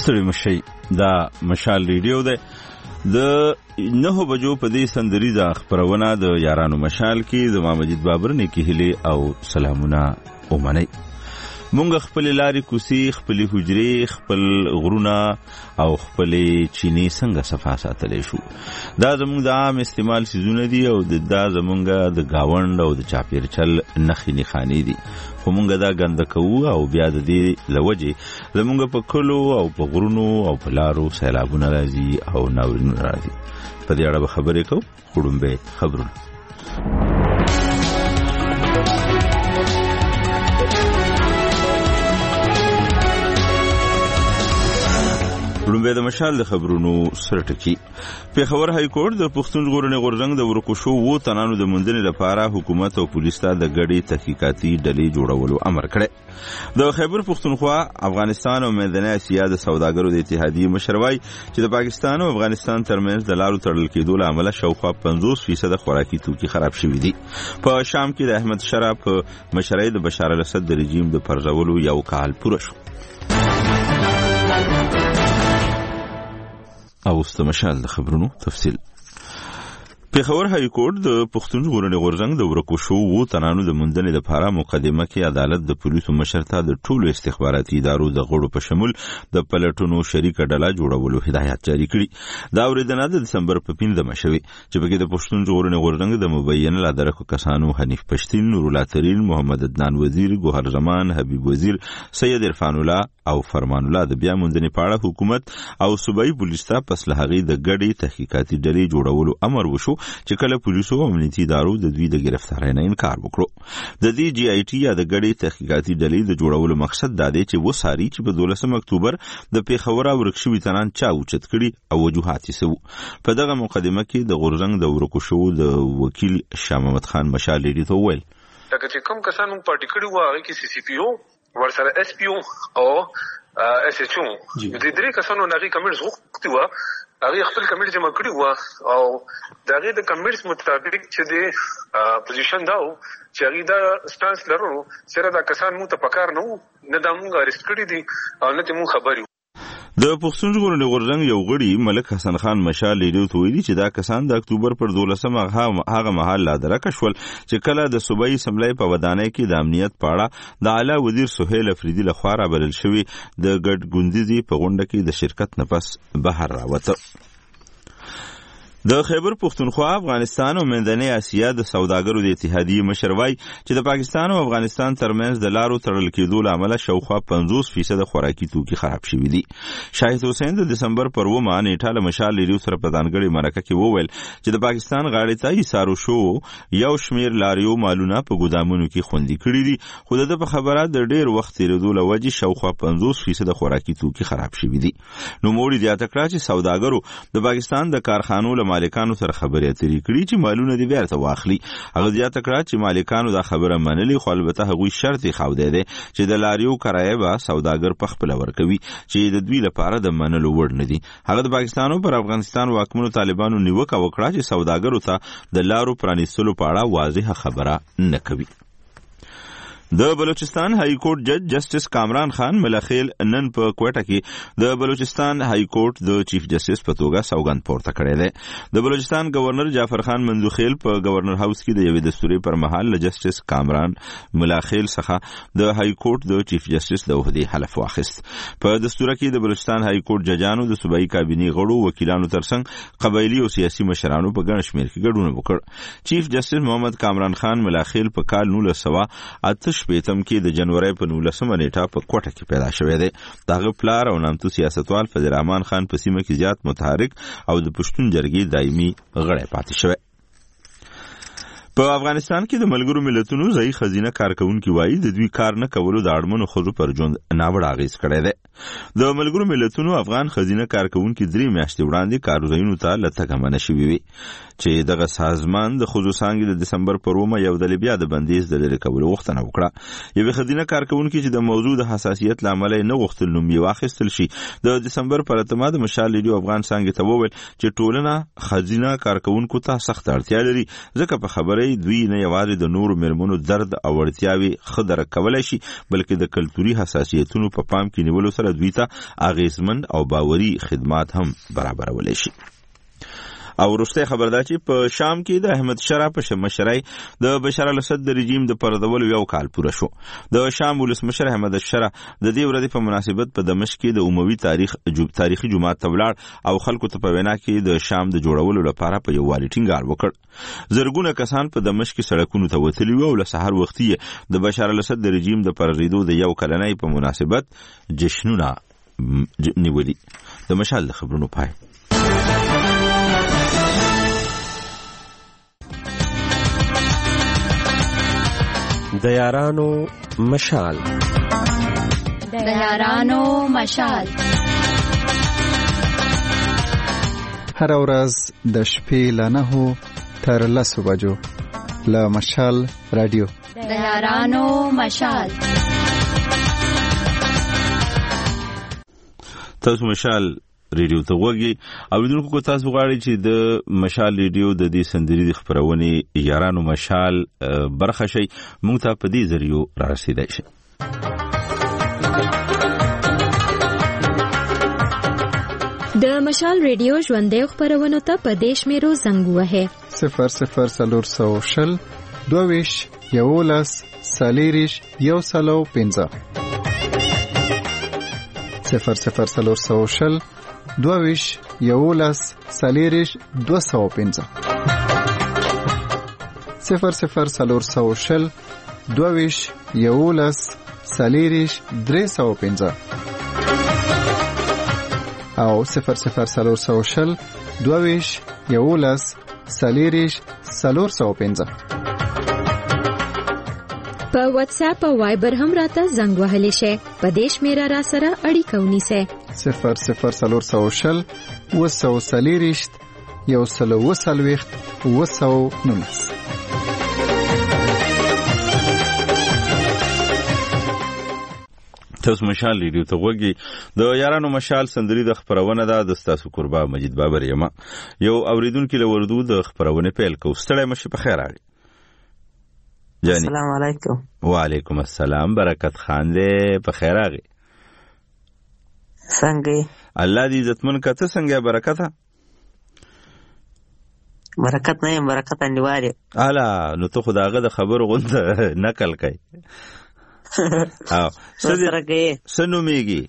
ستړي مشي دا مشال ریډیو ده د 9 بجو په دې سندریزه خبرونه د یارانو مشال کې زما مجید بابر نه کې هلي او سلامونه اومني مونږ خپل لاري کوسي خپل حجري خپل غرونه او خپل چيني څنګه صفا ساتلې شو دا زموږ د عام استعمال سيزونه دي او دا زمونږ د گاوند او د چاپیرچل نخي نخاني دي خو مونږ دا غند کوو او بیا د دې لوجه زمونږ په کلو او په غرونو او په لارو سیلابونه راځي او ناورینونه راځي په دې اړه خبرې کوو خړومبه خبرونه لومبه د مشال د خبرونو سره ټکی پیښور های کورټ د پښتون ژغورنې غورځنګ د ورکوشو وو تنانو د مندنې لپاره حکومت او پولیس ته د غړي تحقیقاتي ډلې جوړولو امر کړی د خیبر پښتونخوا افغانستان او منځنۍ اسیا د سوداګرو د اتحادیې مشروي چې د پاکستان او افغانستان ترمنځ د لارو تړل کېدو لامل شاوخوا 50% خوراکي توکي خراب شوي دي په شام کې د احمد شراب مشرۍ د بشار الاسد د رژیم د پرځولو یو کال پوره شو او استمشال د خبرونو تفصیل پیښور های کورټ د پښتون ژغورنې غورځنګ د ورکوشو وو تنانو د مندنې لپاره مقدمه کې عدالت د پولیسو مشرته د ټولو استخباراتي ادارو د غړو په شمول د پلټونو شریک ډله جوړولو هدایت جاری کړي دا اوریدنه د دسمبر په 15 شوې چې په کې د پښتون ژغورنې غورځنګ د مبین لادرکو کسانو حنیف پښتین نور الله ترین محمد عدنان وزیر ګوهر زمان حبیب وزیر سید عرفان الله او فرمان الله د بیا مندنې پاړه حکومت او صوبایي پولیس ته پس له هغې د ګډې تحقیقاتي ډلې جوړولو امر وشو چې کله پولیسو او امنیتي ادارو د دوی د گرفتارۍ نه انکار وکړو د دې جی آی ټي یا د ګډې تحقیقاتي ډلې د جوړولو مقصد دا دی چې وساري چې په 12 اکتوبر د پیښور او ورکشوي تنان چا اوچت کړي او وجوهات یې سو په دغه مقدمه کې د غورځنګ د ورکوشو د وکیل شاه محمد خان مشال لري ته ویل دا چې کوم کسانو پارټي کړي و هغه کې سی سی پی او ورسره اس پی او او اس ایچ او د دې کسانو نغې کمنټس وکړي و هغه خپل کمیټ جمع کړی و او دغه د کمیټس مطابق چې د پوزیشن داو چې هغه دا سټانس لرو سره دا کسان مو ته پکار نه د موږ اریسټ کړی دي او نه ته مو خبري د پښتون ژغورنې غورځنګ یو غړي ملک حسن خان مشال لیدو ته ویلي چې دا کسان د اکتوبر پر 12 هغه مهال لا درک شول چې کله د صوبایي اسمبلی په ودانۍ کې د امنیت پاړه د اعلی وزیر سهیل افریدي لخوا رابلل شوی د ګډ ګوندیزي په غونډه کې د شرکت نه پس بهر راوته د خیبر پښتونخوا افغانستان او منځنۍ اسیا د سوداګرو د اتحادیې مشروي چې د پاکستان او افغانستان ترمنځ د لارو تړل کېدو لامل شاوخوا 50% خوراکي توکي خراب شوي دي شاهد حسین د دسمبر پر 9 نیټه له مشال لري سره په ځانګړي مرکه کې وویل چې د پاکستان غاړې ته ایثارو شو یو شمیر لاریو مالونه په ګودامونو کې خوندي کړي دي خو د په خبره د ډیر وخت تیرېدو لوجه شاوخوا 50% خوراکي توکي خراب شوي دي نو موړي د اتکړه چې سوداګرو د پاکستان د کارخانو مالکانو سره خبرې اترې کړې چې مالونه دې بیرته واخلي هغه زیاته کړه چې مالکانو دا خبره منلې خو البته هغوی شرط یې ښودی دی چې د لاریو کرایه به سوداګر په خپله ورکوي چې د دوی لپاره د منلو وړ نه دي هغه د پاکستان پر افغانستان واکمنو طالبانو نیوکه وکړه چې سوداګرو ته د لارو پرانیستلو په اړه واضحه خبره نه کوي د بلوچستان های کورټ جج جسټس کامران خان ملخیل نن په کوټه کې د بلوچستان های کورټ د چیف جسټس په توګه سوګند پورته کړی دی د بلوچستان گورنر جعفر خان منځوخیل په گورنر هاوس کې د یوې دستوري پر مهال له جسټس کامران ملخیل څخه د های کورټ د چیف جسټس د عہدې حلف واخیست په دستور کې د بلوچستان های کورټ ججانو د صوبایي کابینې غړو وکیلانو ترڅنګ قبایلی او سیاسي مشرانو په ګڼ شمېر کې ګډون وکړ چیف جسټس محمد کامران خان ملخیل په کال 1908 شپیتم کې د جنوري په 19 نیټه په کوټه کې پیدا شوی دی دغه پلار او نامتو سیاستوال فضل الرحمن خان په سیمه کې زیات متحرک او د پښتون جرګې دایمي غړی پاتې شوی په افغانستان کې د ملګرو ملتونو ځای خزینه کارکونکو وایي د دوی کار نه کولو د اړمنو خزو پر ژوند ناوړه اغیز کړی دی د ملګرو ملتونو افغان خزینه کارکونکو 3 میاشتې وړاندې کارځایونو ته لټکه منع شوی وي چې دغه سازمان د خزو څنګه د دسمبر پر 9 یو د بیا د بندیز د لری کولو غوښتنه وکړه یو خزینه کارکونکو چې د موضوع د حساسیت لامل نه غوښتل نوم یې واخیستل شي د دسمبر پر اعتماد مشال لري افغان څنګه ته وویل چې ټولنه خزینه کارکونکو ته سخت اړتیا لري ځکه په خبره دوی نه یوازې د نورو میرمنو درد او اړتیاوې ښه درک کولی شي بلکې د کلتوري حساسیتونو په پام کې نیولو سره دوی ته اغیزمن او باوري خدمات هم برابرولی شي. او وروستی خبر دا چې په شام کې د احمد شاه په مشرۍ د بشار الاسد د رژیم د پردولو 1 کال پوره شو. د شام ولسمشر احمد شاه د دې ورځې په مناسبت په دمشق کې د عمومي تاریخي جماعت ته ولاړ او خلکو ته په وینا کې د شام د جوړولو لپاره په یووالي ټینګار وکړ. زرګونه کسان په دمشق کې سړکونو ته وتلي وو او له سحر وختي د بشار الاسد د رژیم د پرېدو د 1 کلنۍ په مناسبت جشنونه نیولي. د مشال د خبرونو پای. د یارانو مشال. د یارانو مشال هر ورځ د شپې له 9 تر 10 بجو له مشال رادیو. د یارانو مشال. تاسو مشال ریډیو ته وګورئ او دلته کو تاسو غواړئ چې د مشال ریډیو د دې سندري خبرونه یارانو مشال برخه شي موږ ته په دې ذریعہ را رسیدای شي. د مشال ریډیو ژوندې خبرونه ته په دیش میرو زنګ وهه 00 22 یولس سالیریش یو سلو 15 00 22 یولس سالیریش 215 00 22 یولس سالیریش 315 او 00 22 یولس سالیریش 415. په واتس اپ او وایبر هم راته زنګ وهلی شي. په دیش میرا را سره اړیکه ونیسه 00 وسو سالیریشت یو سلو وسلويخت وسو نونس. تاسو مشال ریډیو ته وګورئ. د یارانو مشال سندري د خبرونه ده د تاسو قربا مجید بابر یما یو اوریدونکو له وردو د خبرونه پیل کو. ستړی مشه په خیر اړي. جاني السلام علیکم. وعلیکم السلام. برکت خان دې په خیر اغه. څنګه الله دې عزتمن کته څنګه برکت ها؟ برکت نه برکت انډیواره. الا نو ته خداغه د خبر غوند نقل کای. او سره کې سنو میږي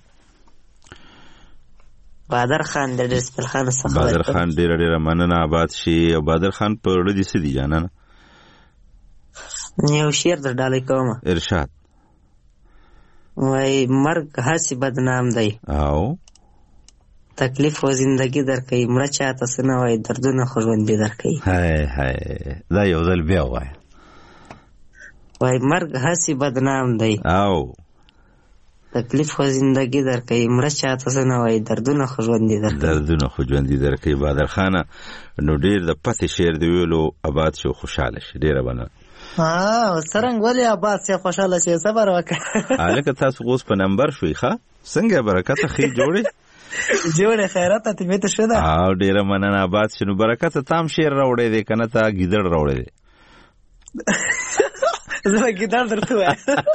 بادر خان د ډسپل خان څخه. بادر خان ډیر مننه آباد شي. او بادر خان په ورډ دي سدي جانانه یو شعر در ډالې کوم. ارشاد. وای مرګ هسي بدنام دی او تکلیف و زندگی درکې مړه چاته سن وای دردونه خو ژوند دي درکې. هاي هاي دا یو ځل بیا وای. وای مرګ هسي بدنام دی او تکلیف و زندگی درکې مړه چاته سن وای دردونه خو ژوند دي درکې. دردونه خو ژوند دي درکې. بادر خان نو ډیر د پته شعر دی ویلو آباد شو خوشاله شي ډیره بنه. سرنګ ولې آباد سي خوشاله شي صبر وکړه. الکه تاسو اوس په نمبر شوي ښه څنګه برکت خې جوړې جوړه خیرات ته می ته شو دا. او ډیره مننه آباد شنو برکت تام شعر راوړې دې کنه تا ګیدړ راوړې دې. زه ګیدړ درته وای.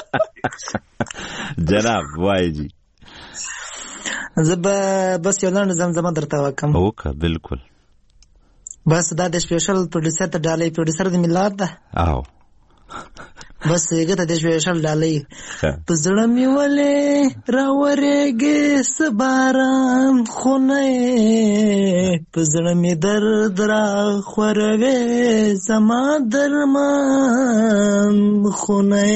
جناب وای جی زه بس یو لاند زمزمه درته وکم. اوکه بالکل. بس دا د سپیشل پروډوسر ته ډالې پروډوسر د ملت ده. او بس یګه ته د سپیشل ډالې پزړه می ولې راورېږي سبارم خونه پزړه می درد را خوروي زما درمان خونه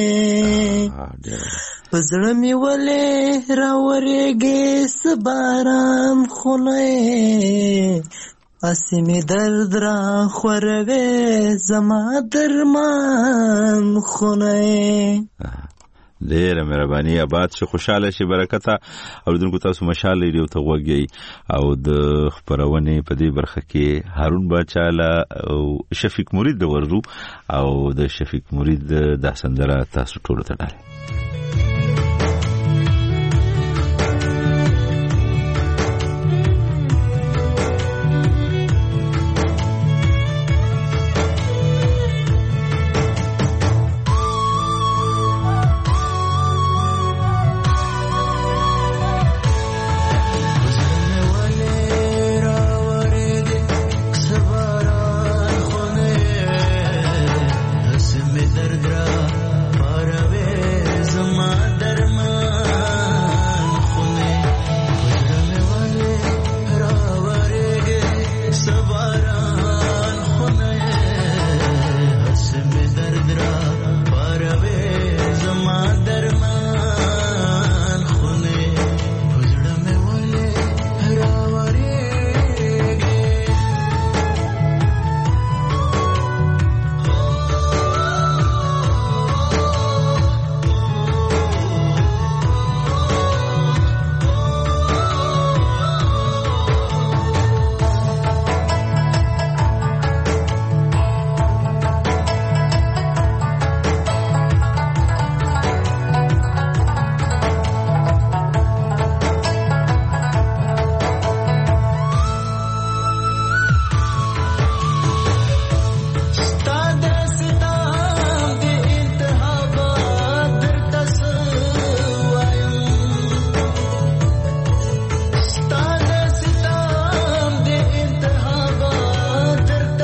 پزړه می ولې راورېږي سبارم خونه اسمی درد را خوروي زما درمان خونه. ډیره مهرباني آباد شي خوشاله شي برکت. اوریدونکو تاسو مشال ریډیو ته وګورئ او د خبرونه په دې برخه کې هارون باچاله او شفیق مرید د ورزو او د شفیق مرید د سندره تاسو ټول ته ډالې.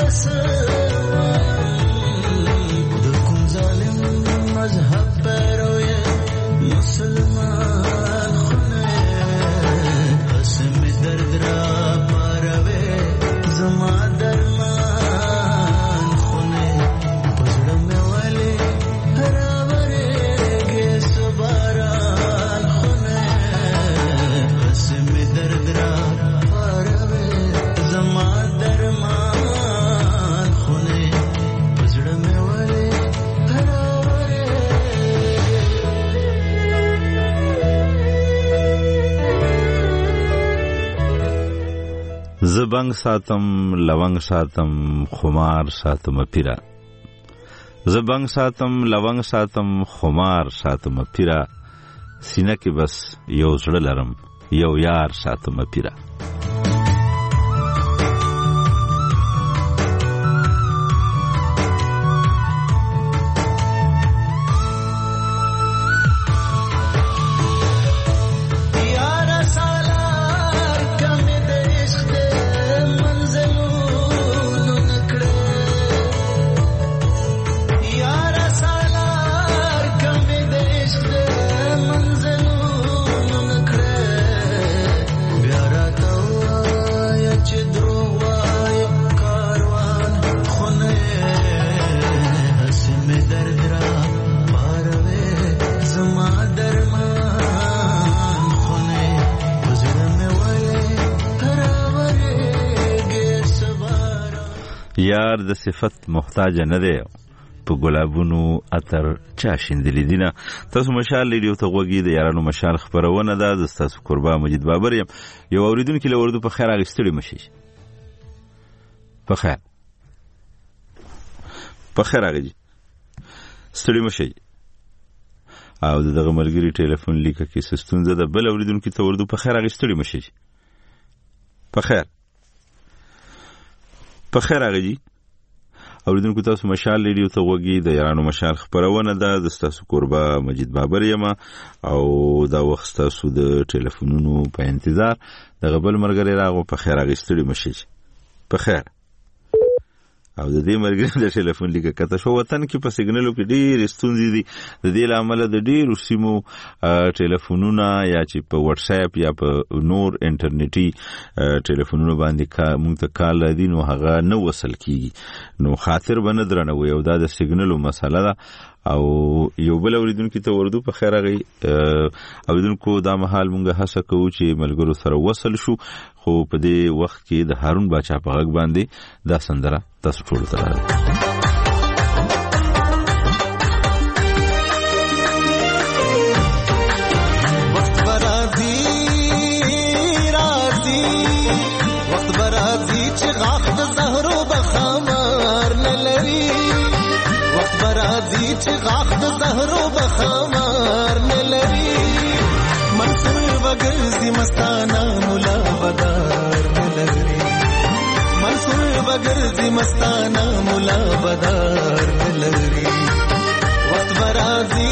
زبنګ ساتم لونګ ساتم خمار ساتم پیرا زبنګ ساتم لونګ ساتم خمار ساتم پیرا سینه کې بس یو زړه لرم یو یار ساتم پیرا یار د صفت محتاج نه دی په ګلابونو اتر چا شیندلی دینه. تاسو مشال لیدو ته غوږی د یارانو مشال خبرونه ده. د تاسو قربا مجید بابر یم. یو اوریدونکو له وردو په خیر اغستړي مشي په خیر اغږي ستړي مشي او دغه ملګری ټلیفون لیکه کې سستونزه ده. بل اوریدونکو ته وردو په خیر اغستړي مشي په خیر اغږي اوریدونکو تاسو مشال لیدو ته غوږی د یارانو مشال خبرونه ده. د تاسو قربا مجید بابر یم او دا وخت تاسو د ټلیفونونو په انتظار. دغه بل مرګري راغو په خیر اغستړي مشي په خیر او د دې مرګري د ټلیفون لیکه کته شو وطن کې په سیګنالو کې ډېر ستونزې دي. د دې لامل د ډېر سیمو ټلیفونونه یا چې په واتس اپ یا په نور انټرنیټي ټلیفونونو باندې مونږ ته کال دي نو هغه نه وصل کیږي نو خاطر بنه درنه وي او دا د سیګنالو مسله ده. او یو بل اوریدونکو ته وردو په خیر اغي اوریدونکو دا مهال مونږه هڅه کوو چې ملګرو سره وصل شو خو په دې وخت کې د هارون باچا په غږ باندې دا سندره تاسو ټول ته راځي. وخت برازي چې غاخ د زهرو بخمار نه لري وخت برازي چې غاخ د زهرو بخمار نه لري منصور وګرځي مستانه مولا بدار نه لري منصور وګرځي مستانه مولا بدار نه لري وخت برازي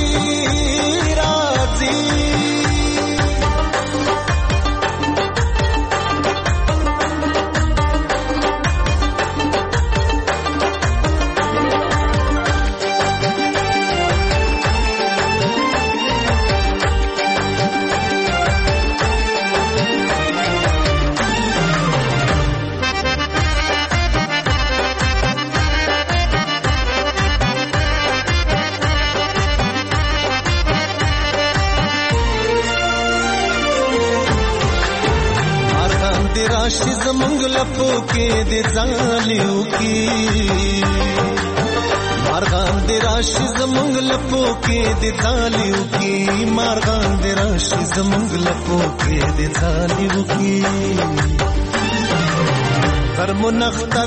راشي زمونږ لپو کې د ځالیو کې مارغان د راشي زمونږ لپو کې د ځالیو کې مارغان د راشي زمونږ لپو کې د ځالیو کې غرمو نختر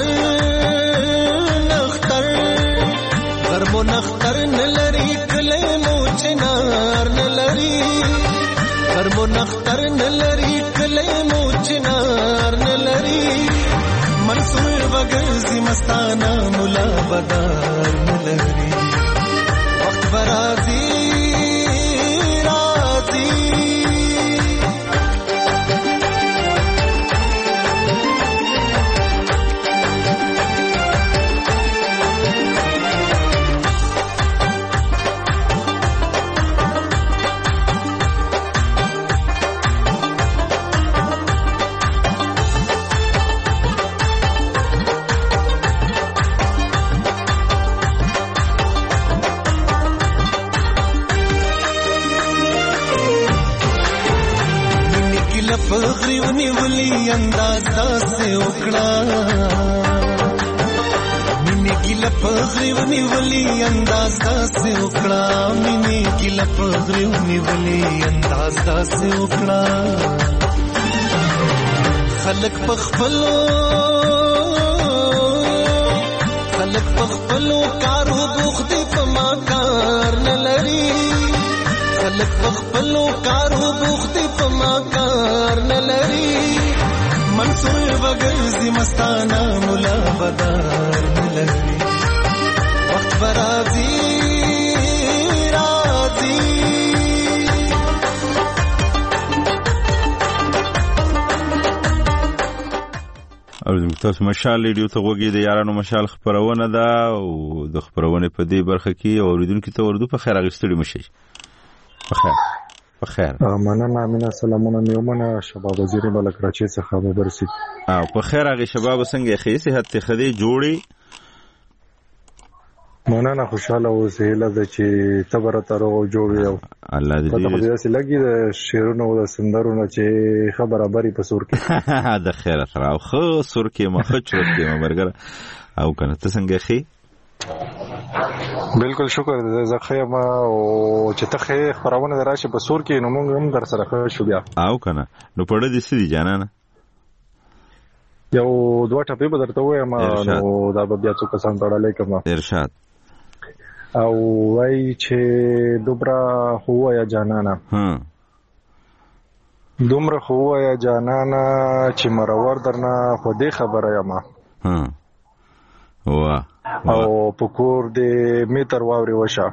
غرمو نختر نلري کله مو چنار نلري غرمو نختر نلري کله مو چنار نلري منصور وګرځي مستانه مولا بدار نلري وخت برازي انداز داسې وکړه مینې ګیله په غریو نیولې انداز داسې وکړه مینې ګیله په غریو نیولې انداز داسې وکړه خلک په خپلو کارو بوخت دي په ما کار نه لري خلک په خپلو کارو بوخت دي په ما کار نه لري منصور وګرځي مستانه مولا بدار نه لري وخت برازي او تاسو مشال ریډیو ته وګورئ د یارانو مشال خبرونه ده او د خبرونه په دې برخه کې اوریدونکو ته ورته په خیر اغستړي مشي په خیر مننه امینه سلامونه میومنه شباب وزیر ملک راچی څخه مبارسي او په خیر هغه شباب څنګه خې صحت خدي جوړي مننه خوشاله اوسې لږ چې تبر تر او جوړ یو الله دې په دې لګي د شیرونو او سندرونو چې خبره بری په سور کې د خیر سره او خو سور کې مخ چور کې مرګره او کنه ته څنګه خې بالکل شکر دې زخه ما او چې ته خبرونه دراشي په سور کې نو موږ هم در سره شو بیا او کنه نو پړه دې سړي جانانه یو دوه ټپې به درته وایم نو دا بیا څو کسان تړلې کما ارشاد او وای چې دوبره هوا یا جانانا دومره هوا یا جانانا چې مرور درنه خو دې خبره یم وا او پکور دې میتر واوري وشه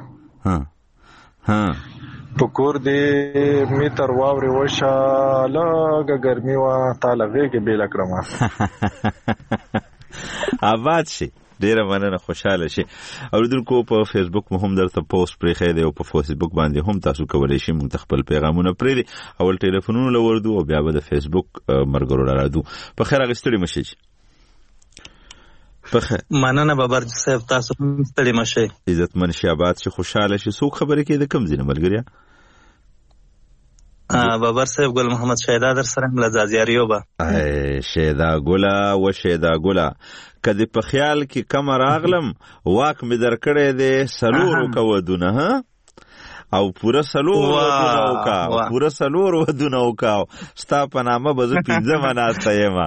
پکور دې میتر واوري وشه لګه ګرمي وا طالبې کې بیل کړم آباد شي ډیره مننه خوشاله شي اوریدونکو په فیسبوک مو هم درته پوسټ پرې خې دی او په فیسبوک باندې هم تاسو کولای شئ موږ خپل پیغامونه پرې دی اول ټلیفونونه لوردو او بیا به د فیسبوک مرګرو راځو په خیر اغستړي مشي په خیر مننه بابر صاحب تاسو ستړي مشي عزتمن شي آباد شي خوشاله شي څوک خبرې کې د کم ځینه ملګریا بابر صاحب ګل محمد شیدا در سره ملازازیاریو با شیدا ګلا و شیدا ګلا کدی په خیال کې کم راغلم واک می درکړې دې سلور کو ودونه ها او پورا سلور ودونه وکا ستا په نامه بزو پینځه مناسته یما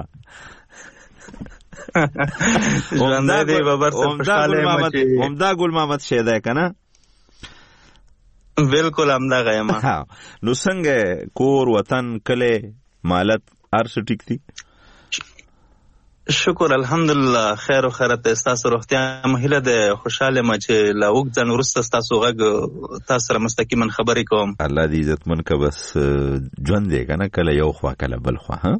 همدا ګل محمد شیدا کنه بالکل همدا غیما نو څنګه کور وطن کله مالت ارس ټیک دي شکر الحمدلله خیر او خیرت تاسو روغتیا مهله ده خوشاله ما چې لا وګ ځن ورسته تاسو غږ تاسو سره مستقیما خبرې کوم الله دې عزتمن کا بس ژوند دی کنه کله یو خوا کله بل خوا ها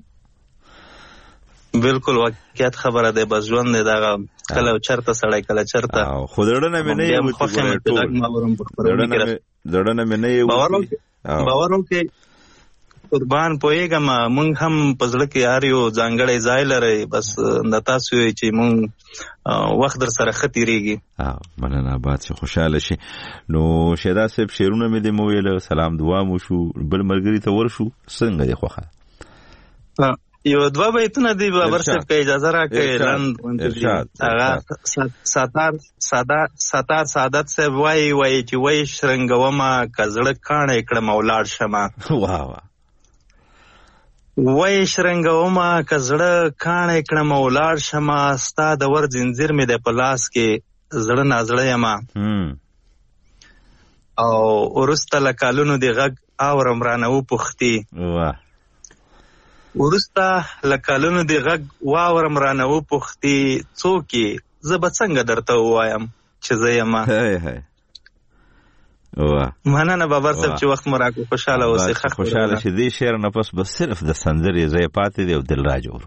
بالکل واقعیت خبره ده بس ژوند دی دا کله چرته سړی کله چرته خودړنه مې نه یو دړنه مې نه یو باورو کې قربان پوهیږم مونږ هم پزړه کې یاريو ځانګړې ځای لري بس د تاسو چې مونږ وخت در سره ختیریږي مننه آباد شي خوشاله شي نو شیدا صاحب شیرونه مې دې مو ویل سلام دعا مو شو بل مرګري ته ورشو څنګه دی خوخه یو دوا بیتونه دی بابر صاحب کې اجازه راکړئ لاند هغه ساتار سعادت صاحب وای چې وای شرنګوما کزړه کانه کړم اولاد شمه واه وای شرنګوما کزړه کانه کړم اولاد شمه ستا د ور زنجیر مې د پلاس کې زړه نازړه یما او ورسته لکالونو دی غږ اورم رانه و پختي واه ورسته لکالونو دی غږ واورم رانه و پختي څوکي زه به څنګه درته وایم چې زه یم مننه بابر صاحب چې وخت مو راکړ خوشاله اوسئ خوشاله شې دې شعر نه پس بس صرف د سندرې ځای پاتې دی او دل راجوړ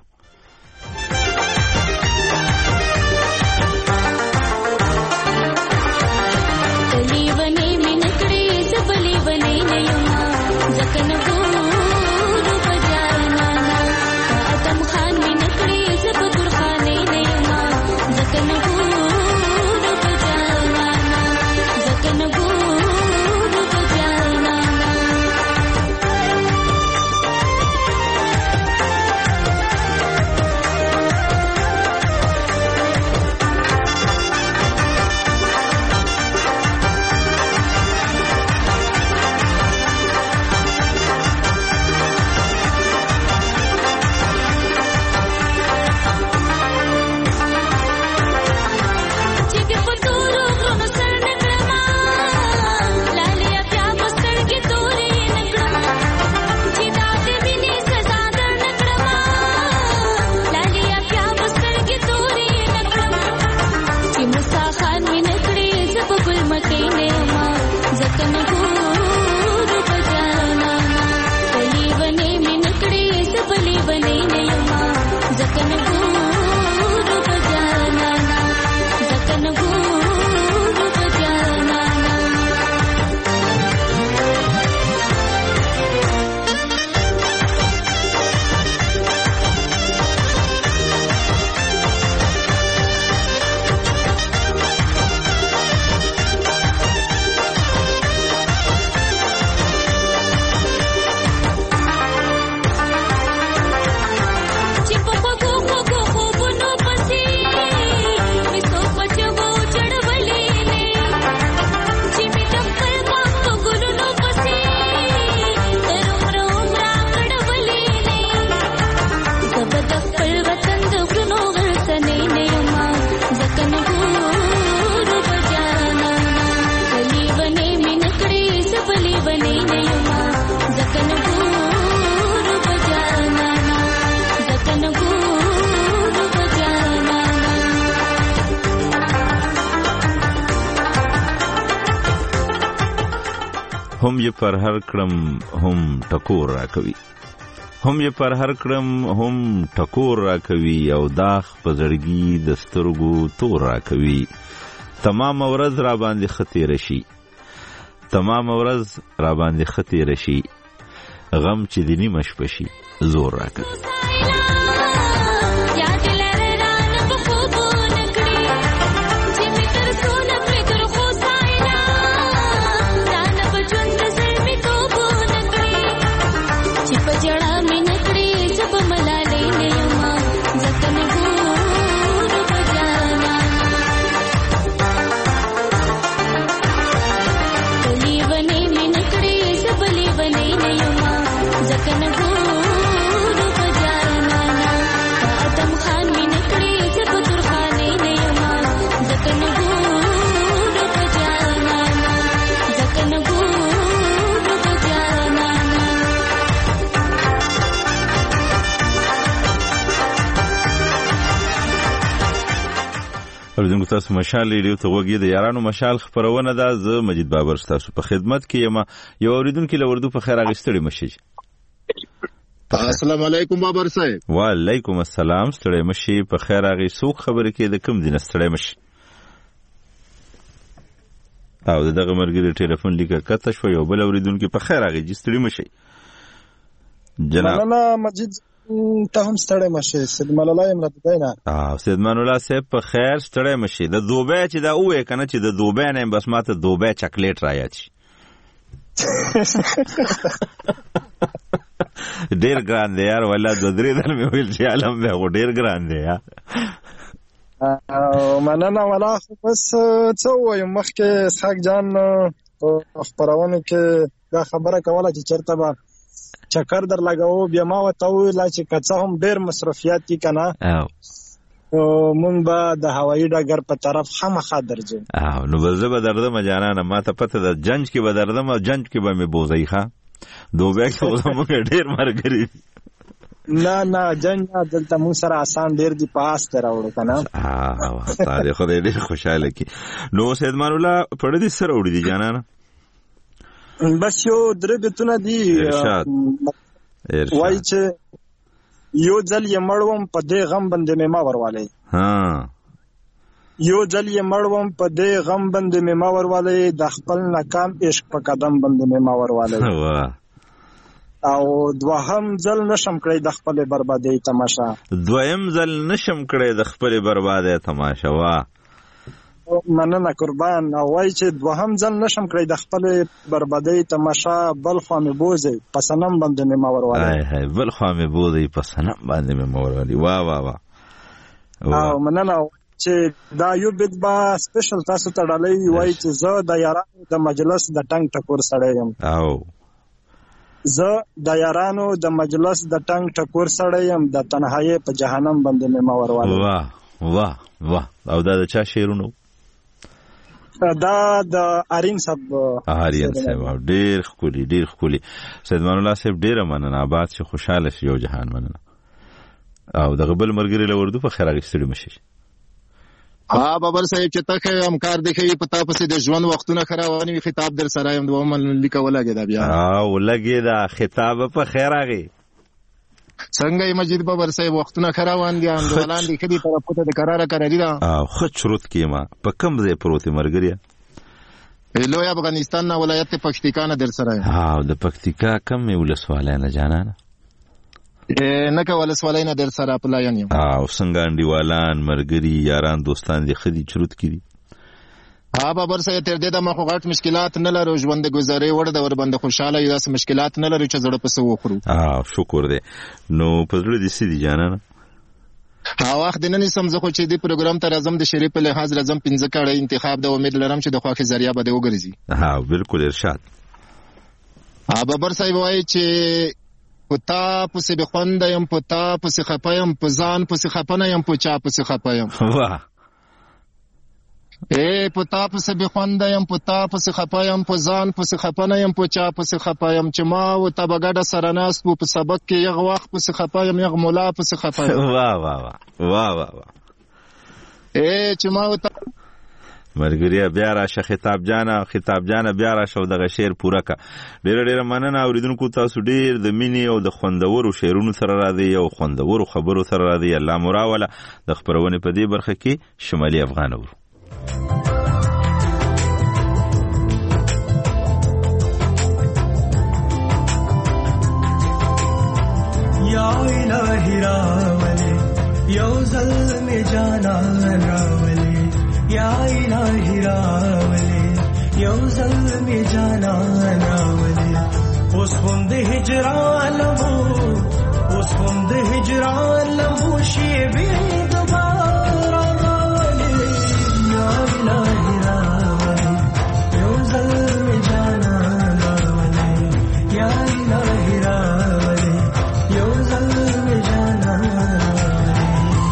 هم یې پر هر کړم هم ټکور راکوي هم یې پر هر کړم هم ټکور راکوي او داغ په زړګي د سترګو تور راکوي تمام ورځ را باندې ښه تېره شي تمام ورځ را باندې ښه تېره شي غم چې د نیمه شپه شي زور راکوي اوریدونکو تاسو مشال ریډیو ته غوږ د یارانو مشال خپرونه ده. زه مجید بابر ستاسو په خدمت کې یم. یو اوریدونکي له اردو په خیر اغوستړي مشي. السلام علیکم بابر صاحب. وعلیکم السلام. ستړي مشي په خیر اغي سوق خبره کې د کوم دین ستړي مشي او دغه مرګري ټلیفون لیکه کته شو. یو بل اوریدونکي په خیر اغي ستړي مشي جناب. نه مجید ته هم ستړی مشي. سیدمان الله امرته نه سیدمان الله صاحب په خیر ستړی مشي. د دوبه چې دا وې کنه چې د دوبه نه بس ماته دوبه چاکلیټ رايات شي ډیر ګران دی یار ولا د درې دل مې ویل چې عالم به ډیر ګران دی یار. مننه ولا بس څه وایم مخکې اسحاق جان خبرونه کې دا خبره کوله چې چرته به چکر در لګاو بیا ما ورته وویل چې که څه هم ډېر مصرفیات دي که نه مونږ به د هوایي ډګر په طرف خامخا درځو. نو به زه به درځم جانانه. ما ته پته ده جنج کې به درځم او جنج کې به مې بوځئ ښه دوبه کې خو زموږ ډېر ملګري دي. نه جنج دلته مونږ سره آسان ډېر دي په آس ته راوړو که نه. ستا دې خدای ډېر خوشحاله کړي. نو سیدمان الله پړه دې څه راوړي دي جانانه؟ بس یو درې بیتونه دي وای چې یو ځل یې مړوم په دې غم باندې مې ما وروالی یو ځل یې مړوم په دې غم باندې مې ما وروالی د خپل ناکام عشق په قدم باندې مې ما وروالی او دوهم ځل نشم کړی د خپلې بربادۍ تماشا. دویم ځل نشم کړی د خپلې بربادۍ تماشا. واه مننه قربان. او وای چې دوهم ځل نشم کړی د خپلې بربادۍ تماشا بل خوا مې بوځي په صنم باندې مې ما وروالی. بل خوا مې بوځي په صنم باندې مې ما وروالی. واه واه واه. او مننه چې دا یو بیت با سپیشل تاسو ته ډالۍ وای چې زه د یارانو د مجلس د ټنګ ټکور سړی یم. زه د یارانو د مجلس د ټنګ ټکور سړی یم د تنهایی په جهنم باندې مې ما وروالی. واه واه واه. او دا د چا شعرونه؟ دا د آرین صاحب. آرین صاحب ډیر ښکلي ډیر ښکلي. سیدمان الله صاحب ډیره مننه. آباد شي خوشحاله شي یو جهان مننه. او دغه بل مرګري له اردو په خیر اغوستړي مشي. بابر صاحب چې تخه همکار دی کوي پتا پسې د ژوند وختونه خراوانی خطاب در سره يم دوه من لیکه ولګی دا بیا ولګی دا خطاب په خیر اغي څنګه مجید بابر صاحب وختونه خراوان دي اندولان دي کدي طرف ته د قرار کړی دا خو شروط کیما په کم ځای پروت مرګریا لوی افغانستان نه ولایت پکتیکا نه در سره د پکتیکا کم ولسوالۍ نه جانانه نه کول سوالای نه در سره پلاین یم او څنګه انډیوالان مرګري یاران دوستان دي خدي چروت کړي بابر صاحب تر دې د مخغټ مشکلات نه لرو ژوند گزارې وړ د ور باندې خوشاله یو داس مشکلات نه لرو چې زړه پسو وخورو شکر دې نو پزړه دې سړي جانانه وخت نن سم زه خو چې دې پروګرام ته راځم د شریف له لحاظ راځم 15 کړه انتخاب د امید لرم چې د خواخې ذریعہ به وګرځي بالکل ارشاد بابر صاحب وایي چې پتا پسې بخوند یم پتا پسې خپایم پزان پسې خپنه یم پچا پسې خپایم واه پتا پسې بخوند یم پتا پسې خپایم پزان پسې خپنه یم پچا پسې خپایم چې ما و تبګډه سره ناس په سبق کې یغ وخت پسې خپایم یغ مولا پسې خپایم واه واه واه واه واه چې ما و مرګریا بیا راشه خطاب جانا بیا راشه دغه شعر پوره کا. ډېر مننه اوریدونکو، تاسو ډېر د مینې او د خوندورو شعرونو سره راځي او خوندورو خبرو سره راځي. الله مراوله د خبرونې په دې برخه کې شمالي افغان ورو. یا الہی راولی یو ظلم جانان راولی، یا الہی راولی یو ظلم جانان راولی. اوس هم د هجران لمبو شیبې دوباره راولی. یا الہی راولی یو ظلم جانان راولی، یا الہی راولی یو ظلم جانان راولی.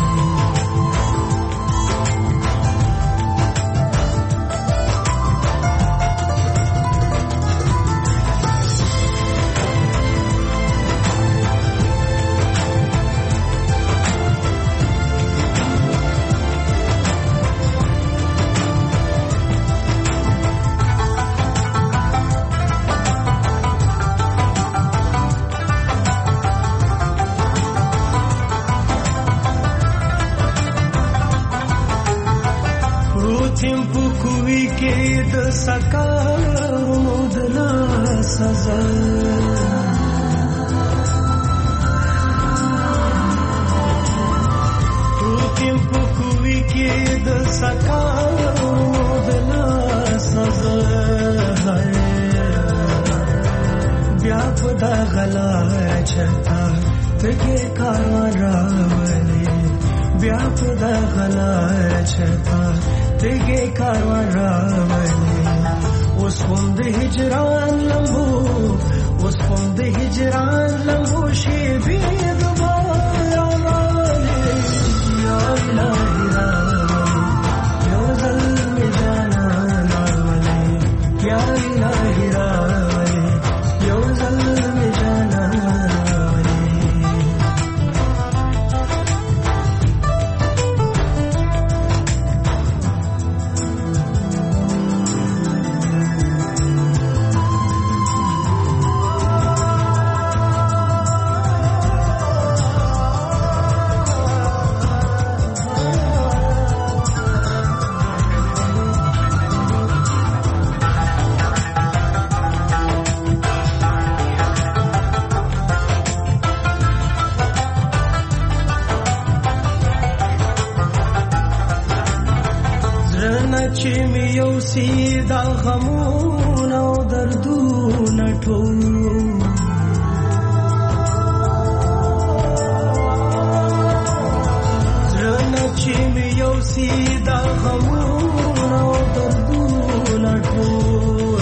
روتیم پوکوی کې د سکارو د سزا، روتیم پوکوی کې د سکارو د سزا. بیا په دا غلا چتا تګه کاروان راولي، بیا په دا غلا چتا تګه کاروان راولي. اوس هم د هجران لمبو شیبې دوباره راولي. یا الہی راولي یو ظلم جانان راولي، یا الہی راولي یو ظلم جانان راولي. چې می یو سیدا غمون او دردونه ټول، زړه چې می یو سیدا غمون او دردونه ټول.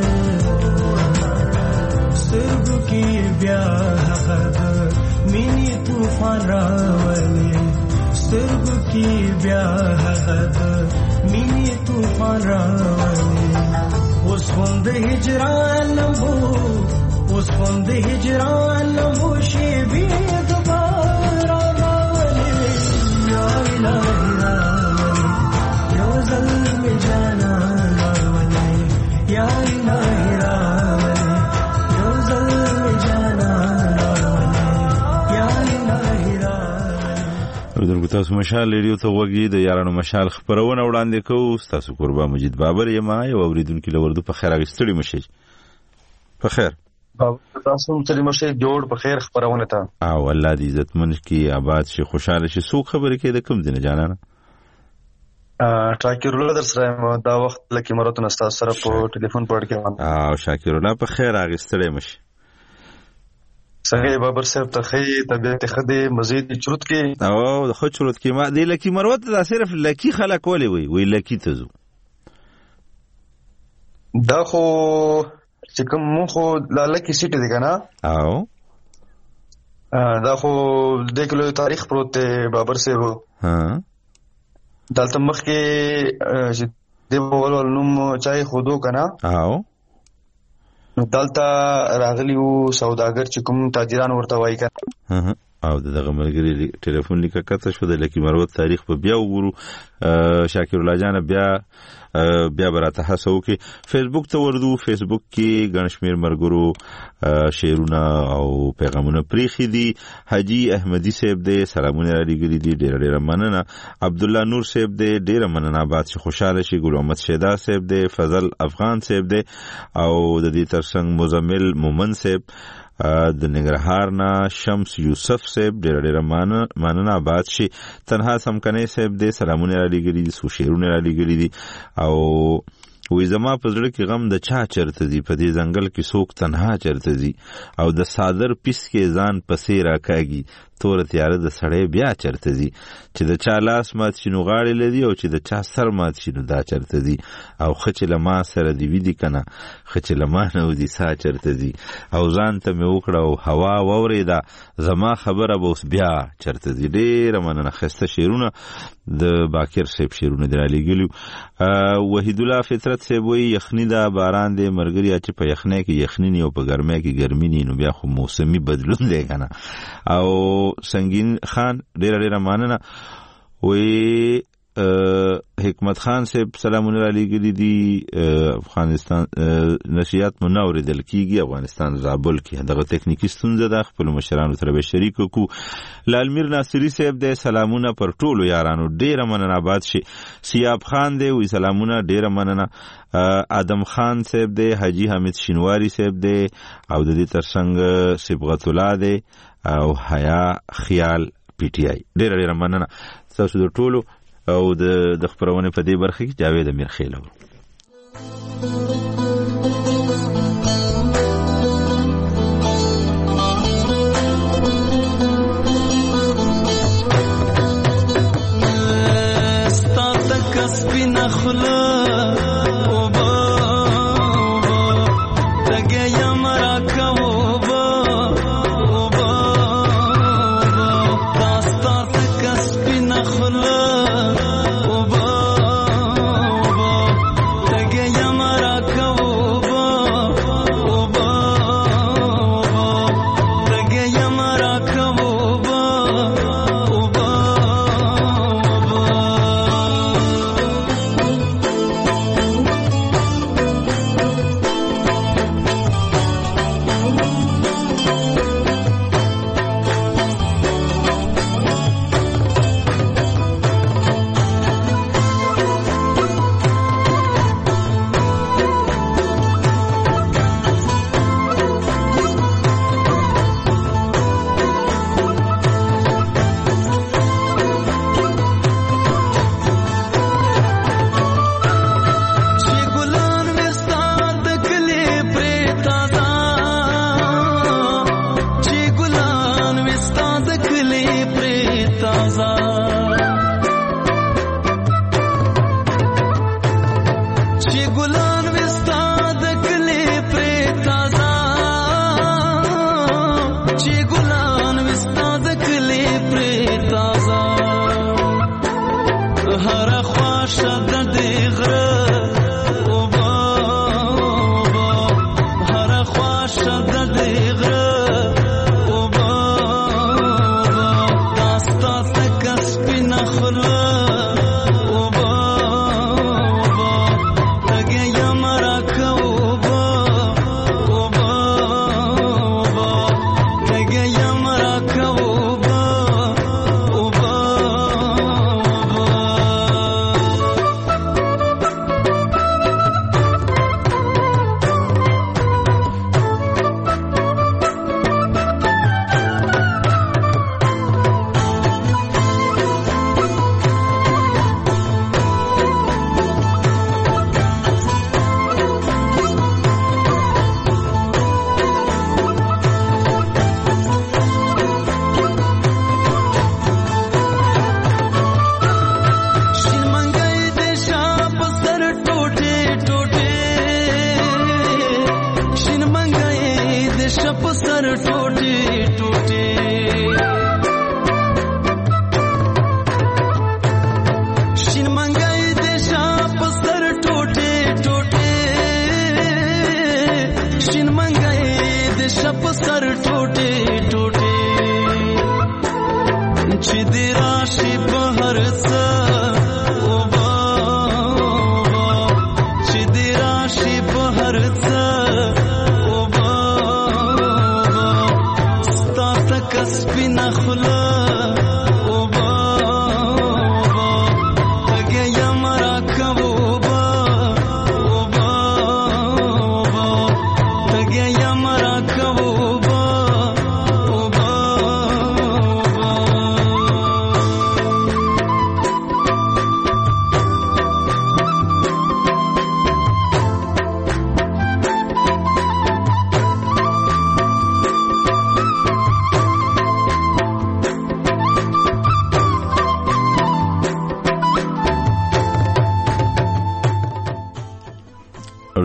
سترګو کې بیا هغه د مینې طوفان راولي، سترګو کې بیا هغه د مینې طوفان راولي. اوس هم د هجران لمبو شیبې دوباره راولي. یا الہی راولي یو ظلم جانان راولي، یا الہی راولي یو ظلم جانان راولي، یا الہی راولي. اوریدونکو، تاسو مشال ریډیو ته وګورئ. د یارانو مشال خبرونه وړاندې کوو. تاسو قربا مجید بابر یم، یو اوریدونکو لوردو په خیر اغستړي مشي. په خیر تاسو ته مشه جوړ په خیر خبرونه ته او الله دې عزتمن کی آباد شي خوشاله شي. سو خبرې کې د کوم دینه جانانه شاکر الله در سره دا وخت لکه مراتونه تاسو سره په ټلیفون پړ کې او شاکر الله په خیر اغستړي مشي. څنګه بابر صاحب ته خې طبيعت خدي مزید چروت کې او خو چروت کې ما دې لکی مروت دا صرف لکی خلک ولې وی لکی ته زو دا خو چې کوم مون خو لکی سیټ دی کنه او دا خو د کلو تاریخ پروت دی بابر صاحب. ها دلته مخ کې چې د بول نوم چای خودو کنه او دلته راغلی وو سوداګر چې کوم تاجران ورته وایي کنه او دغه ملګری ټلیفون لیکه کته شو د لکی مروت تاریخ په بیا وګورو شاکر الله جان بیا براته هڅه وکي فیسبوک ته ورځو فیسبوک کې ګڼشمیر مرګرو شعرونه او پیغامونه پریخي دي حاجی احمدی صاحب دې سلامونه لري دي ډېر مننه عبد الله نور صاحب دې ډېر مننه باد شي خوشاله شي ګل محمد شیدا صاحب دې فضل افغان صاحب دې او د دې ترڅنګ مزمل مومن صاحب د ننګرهار نه شمس یوسف صاحب ډېر مننه آباد شي تنها سمکنه صاحب دې سلامونه لري دي سو شعرونه لري دي او وې زما په زړه کې غم د چا چرته دي په دې ځنګل کې څوک تنها چرته دي او د صادر پیس کې ځان پسې راکاږي تور تیار د سړی بیا چرته دي چې د چا لاس مات شي نو غاړې لدی او چې د چا سر مات شي نو دا چرته دي او خچ لما سره دی وی دي کنه خچ لما نه ودي سا چرته دي او ځان ته مې وکړه او هوا وورېدا زما خبره به اوس بیا چرته دي ډېر مننه خسته شعرونه د باکر صاحب شعرونه درالي ګلو وحید الله فطرت صاحب وی یخنی دا باران دی مرګري چې په یخنۍ کې یخنی نه او په ګرمۍ کې ګرمي نه نو بیا خو موسمي بدلون دی کنه او سنگین خان ډېر مننه وی حکمت خان صاحب سلامونه علیکم دي افغانستان نشریات منور دل کیږي افغانستان زابل کې دغه ټکنیکی ستونزه د خپل مشرانو سره به شریک کو لالمیر ناصری صاحب د سلامونه پر ټولو یارانو ډېر مننه آباد شي سیاب خان دی وی سلامونه ډېر مننه آدم خان صاحب دی حاجی حمید شینواری صاحب دی او د دې ترڅنګ صبغت الله دی او حیا خیال پی ټی آی ډېر مننه تاسو د ټولو او د خبرونه په دې برخه کې جاوید امیر خیلو ستا کسب نخلا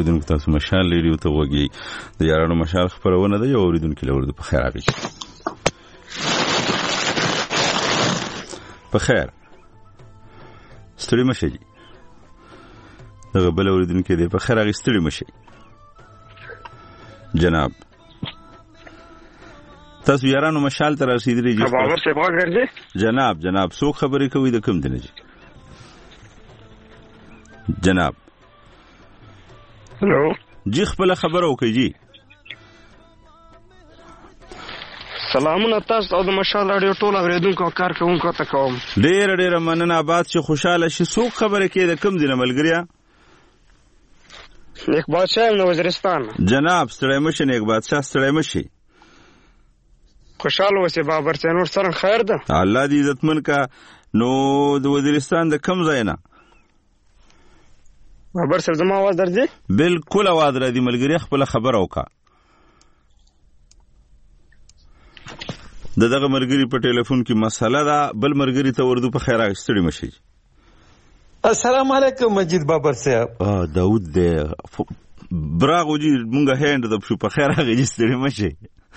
اوریدونکو تاسو مشال ریډیو ته وګورئ د یارانو مشال خبرونه ده. یو اوریدونکو له ورته په خیر راغی. په خیر ستړي مشه دي دغه بل اوریدونکو دی په خیر راغی ستړي مشه جناب. تاسو یارانو مشال ته رسیدلی جی بابر سے بات ورځي جناب څوک خبرې کوي د کوم دنه جی جناب؟ هلو جی خپل خبرو کوي جی. سلامونه تاسو او د مشال رادیو ټول اوریدونکو کارکونکو ته کوم. ډیر مننه. آباد شي خوشاله شي. څوک خبره کوي د کوم دنه ملګریا؟ نیک بادشاہ نو وزیرستان. جناب ستړی مشه نیک بادشاہ ستړی مشه. خوشاله اوسې بابر چې نور سره خیر ده. الله دې عزتمن کا. نو د وزیرستان د کوم ځای نه؟ بابر صاحب زما आवाज درځي؟ بالکل आवाज راځي ملګری خپل خبر اوکا. دغه مرګري په ټلیفون کې مسله ده. بل مرګري ته وردو په خیر راغستړي مشي. السلام علیکم مجید بابر صاحب. داود دې براغو جی مونږه هند د په خیر راغستړي مشي.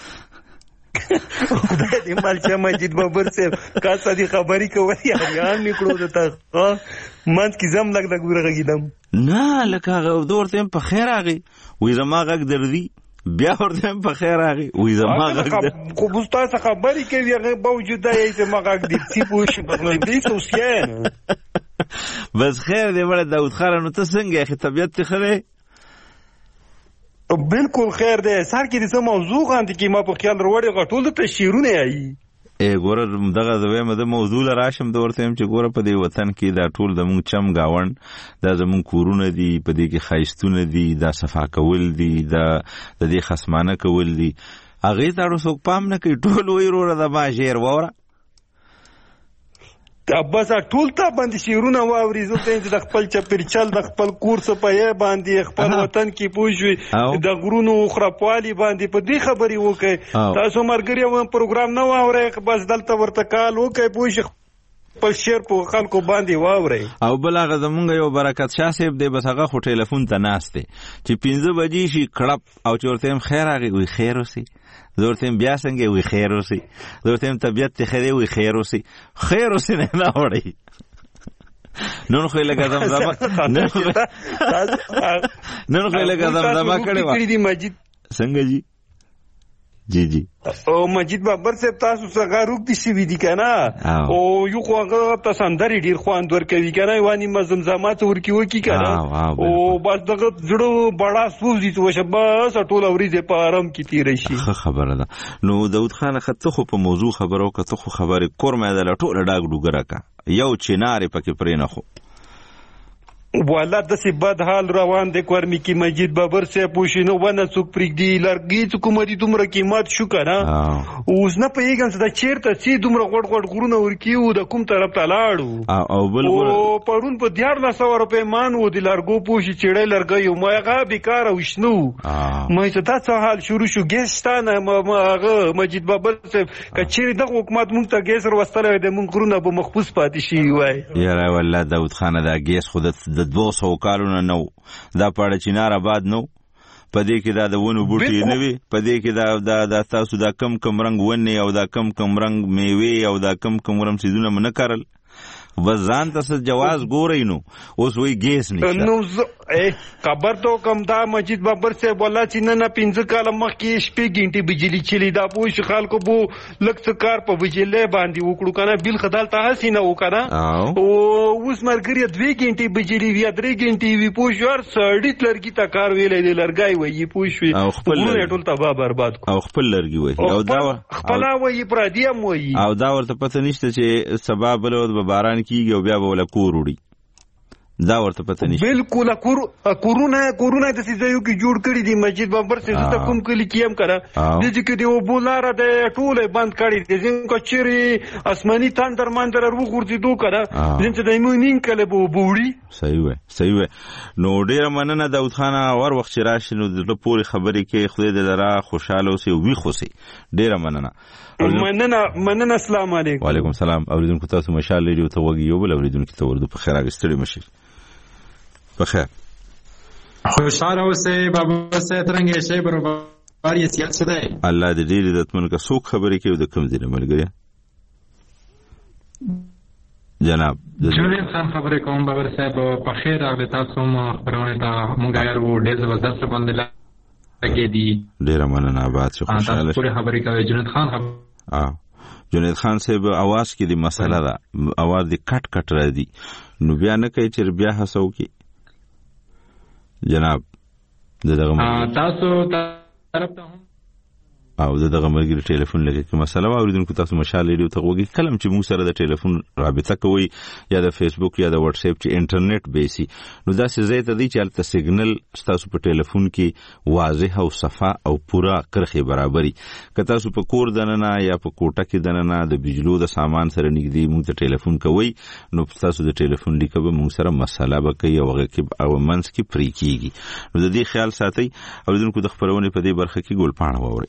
خدای دې مال چې مجید بابر صاحب کا صدې خبري کوي یان میکړو دته مانځ کی زم لګ ورغیدم نه لکه ورته په خیر راغی وې زما غږ دردي بیا ورته په خیر راغی وې زما غږ خو بوستا خبري کوي هغه باوجود یې زما غږ دې تی پوښ په دې سوسیان بس خیر دې ول داود خان نو ته څنګه اخی طبيعت ته خره؟ بالکل خیر دی. سر کې د څه موضوع غاندې کې ما په خیال وروړې غټول د تشیرونه یې ګوره دغه زویم د موضوع راشم د ورته چې ګوره په دې وطن کې دا ټول د مونږ چم گاوند دا زمون کورونه دي په دې کې خایستونه دي دا صفا کول دي دا د دې خصمانه کول دي هغه دا څوک پام نه کوي. ټول وې وروره د ما شعر وره بس ټول ته باندې شیرونه واوري زه ته د خپل چپرچل د خپل کور څخه په باندې خپل وطن کې پوښوي د غرونو خرپوالي باندې په دې خبري وکي. تاسو مرګري و پروګرام نه واوري بس دلته ورته کال وکي پوښ په شیر په خلکو باندې واوري. او بل هغه زمونږ یو برکت شاه صاحب دی بس هغه خو ټلیفون ته ناشته چې 15 بجې شي کړپ او چورته خیر هغه وي خیر اوسي زورتیم بیا څنګه وي خیر اوسي زورتیم طبيعت ته خیر وي خیر اوسي نه وړي نن خو لګا زمزمه کړي دي مجید څنګه جی او مجید بابر صاحب تاسو څنګه روک دي سی وی دي کنه او یو خو هغه تاسو اندري ډیر خواند ور کوي کنه وانی مزمزمات ور کوي کی کنه او بس دغه جوړو بڑا سوزي تو شباس ټول اوريزه په آرام کې تیر شي. خبره ده. نو داود خان خطه خو په موضوع خبرو کته خو خبره کورمه ده ټول ډاګ ډوګره کا یو چینارې پکې پرې نه خو والا د سی بد حال روان د کورمی کی مجید بابر سے پوښینو ونه څوک پرګدی لرګي څوک مری دومره قیمت شو کنه اوس نه پیګم چې دا چیرته چې دومره غړ غرونه ورکیو د کوم طرف ته لاړو او بل پرون په 1400 روپے مان و د لرګو پوښی چړې لرګي ما هغه بیکاره وښنو مې ته تاسو حال شروع شو ګستانه هغه مجید بابر سے کچېری د حکومت مونږ ته ګیس ورستله د مونږ غرونه به مخبوس پاتې شي وای یاره والله داود خان دا ګیس خود 200 کالونه نو دا پاړه چینار آباد نو پدې کې دا د ونو بوټي نه وي پدې کې دا تاسو دا کم رنگ ونی او دا کم رنگ میوه او دا کم رنگ سيزونه من کارل وزان تاسو جواز ګورئ نو اوس وی ګیس نشته نو خبر ته کم دا مجید بابر سے بولا چې نه 15 کال مخکې شپې ګنټي بجلی چلی دا پوښ خلکو بو لکه کار په بجلی باندې وکړو کنه بل خدای ته حسینه وکړه او اوس مرګري 2 ګنټي بجلی وی 3 ګنټي وی پوښ ور سړی لرګي تا کار ویلې دی لرګای وی پوښ وی خپل ټول تبا برباد او خپل لرګي وی او دا خپل وی پردیم وی او دا ورته پته نشته چې سبب له باران کیږي او بیا به ولا کور وړي دا ورته پته نشته. بالکل کورونه د سيزيو کې جوړ کړی دي مجید بابر سے ته کوم کلی کیم کړه د دې کې دی وبولاره د ټوله بند کړی دي څنګه چیرې اسماني تاندر ماندر ورو ورته دوه کړه څنګه د ایمونین کله بوړي صحیح وي نو ډیر مننه داود خان اور وخت راشي نو د پوری خبرې کې خدای دې لرا خوشاله اوسې وی خوسي ډیر مننه السلام علیکم. وعلیکم السلام. اوریدونکو تاسو مشال ریډیو ته وګورئ یو بل اوریدونکو ته ورته په خیر راغستړي مشي په خیر خوشحال اوسئ بابا صاحب څنګه شي برابر یې سیاست ده الله دې ډېر عزتمن کا څوک خبرې کوي د کوم ځای ملګری جناب جنید خان خبرې کوم بابا صاحب په خیر راغلی تاسو مو خبرونه ته مونږ یو ډېر زبردست باندې لګې دي ډېر مننه آباد شو خوشاله تاسو خبرې کوي جنید خان جنید خان صاحب आवाज کې د مسله ده आवाज د کټ کټ را دي نو بیا نه کوي چې بیا هڅو کی جناب دغه تاسو طرف ته او دغه مرګي ټلیفون لګي کوم مسله اوریدونکو تاسو مشال ریډیو ته وګورئ کلم چې موږ سره د ټلیفون رابطه کوي یا د فیسبوک یا د واتس اپ چې انټرنیټ بیسي نو دا څه زیاته دي چې البته سیګنل تاسو په ټلیفون کې واضح او صفا او پورا کرخه برابرۍ که تاسو په کور دننه یا په کوټه کې دننه د بجلو د سامان سره نږدې موږ ته ټلیفون کوي نو تاسو د ټلیفون لیکه به موږ سره مسله به کوي او هغه کې او منځ کې پرې کیږي نو د دې خیال ساتئ اوریدونکو د خبرونه په دې برخه کې ګول پاڼه ووري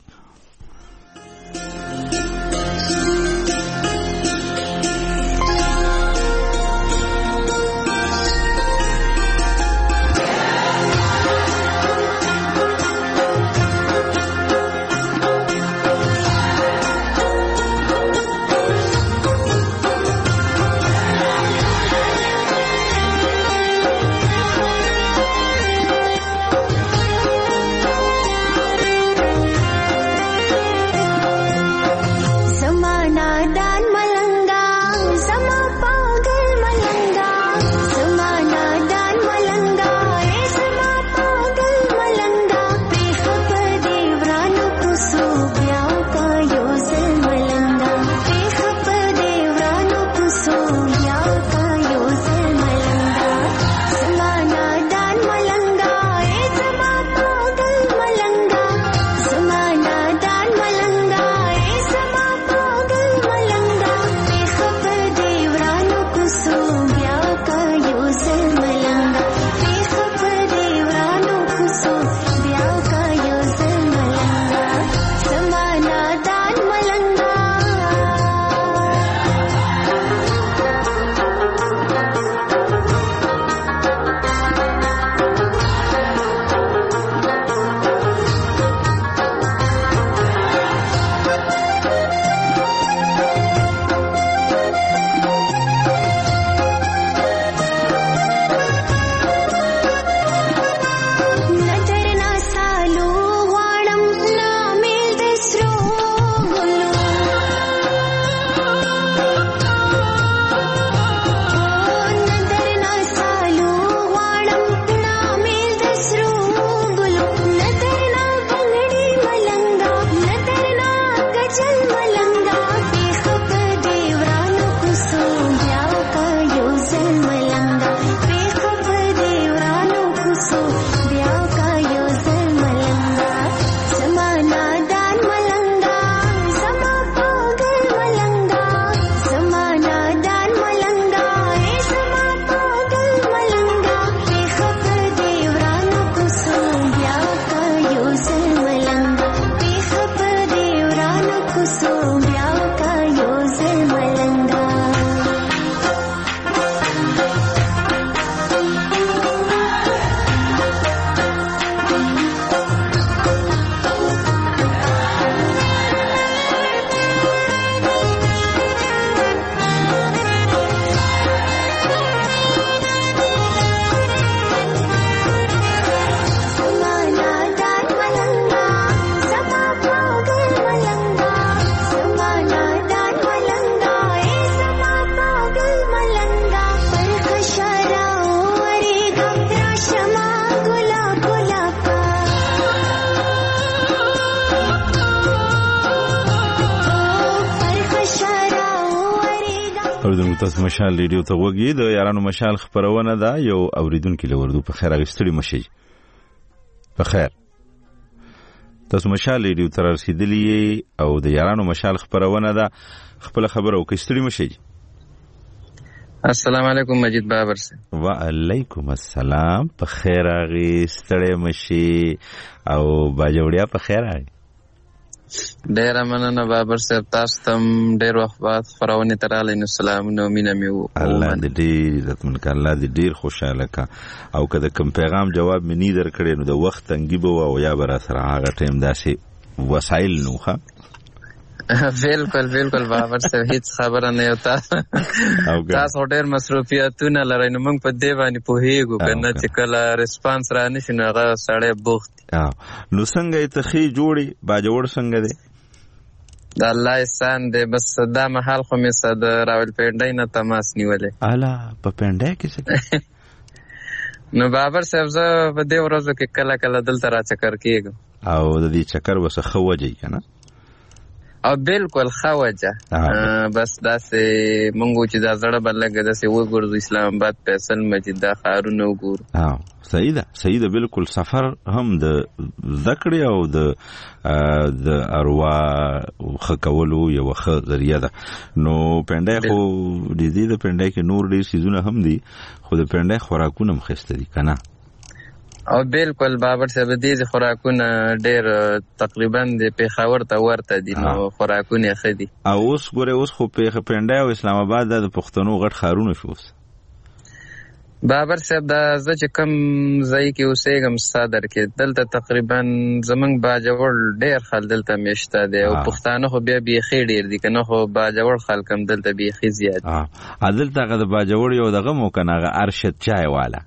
تاسو مشال ریډیو ته وګورئ د یارانو مشال خبرونه ده یو اوریدونکو لوردو په خیر اغستړي مشي په خیر تاسو مشال ریډیو تر رسیدلی او د یارانو مشال خبرونه ده خپل خبر او کستړي مشي السلام علیکم مجید بابر سے وعلیکم السلام په خیر اغستړي مشي او باجوړیا په خیر اغي ډیره مننه بابر صاحب، تاسو ته ډیر وخت بعد خپرونې ته راغلی، نو سلامونه او مینه مې الله دې ډېر عزتمن کړه، الله دې ډېر خوشحاله کړه. او که د کوم پیغام جواب مې نه درکړی نو د وخت تنګي به وه او یا به را سره هغه ټایم داسې وسایل نه وو. بالکل بالکل بابر صاحب، هیڅ خبره نه یو. تاسو ډېر مصروفیتونه لرئ، نو موږ په دې باندې پوهېږو که نه چې کله ریسپانس را نه شي نو هغه سړی بوخت. نو څنګه یې تخې جوړې باجوړ څنګه دی؟ د الله احسان دی. بس دا مهال خو مې د راولپنډۍ نه تماس نیولې. الا په پنډۍ کې څه نو بابر صاحب زه په دې ورځو کې کله کله دلته را چکر کېږم. او د دې چکر وسه ښه وجه که نه؟ او بالکل ښه وجه. بس داسې مونږ چې دا زړه به لږ داسې وګورځو، اسلام آباد، فیصل مسجد، دا ښارونه وګورو. صحیح ده، صحیح ده، بالکل. سفر هم د زده کړې او د اروا ښه کولو یوه ښه ذریعه ده. نو پنډۍ خو د دې د پنډۍ کې نور ډېر څیزونه هم دي، خو د پنډۍ خوراکونه هم ښایسته دي که نه؟ او بالکل بابر صاحب، دې خوراکونه ډېر تقریبا د پېښور ته ورته دي، نو خوراکونه ښه دي. او اوس ګورې، اوس خو پنډۍ او اسلام آباد دا د پښتنو غټ ښارونه شو. اوس بابر صاحب دا زه چې کوم ځای کې اوسېږم صدر کې، دلته تقریبا زمونږ باجوړ ډېر خلک دلته میشته دی، او پښتانه خو بیا بیخي ډېر دي که نه، خو باجوړ خلک هم دلته بیخي زیات دي. دلته هغه د باجوړ یو دغه مو که نه، هغه ارشد چای والا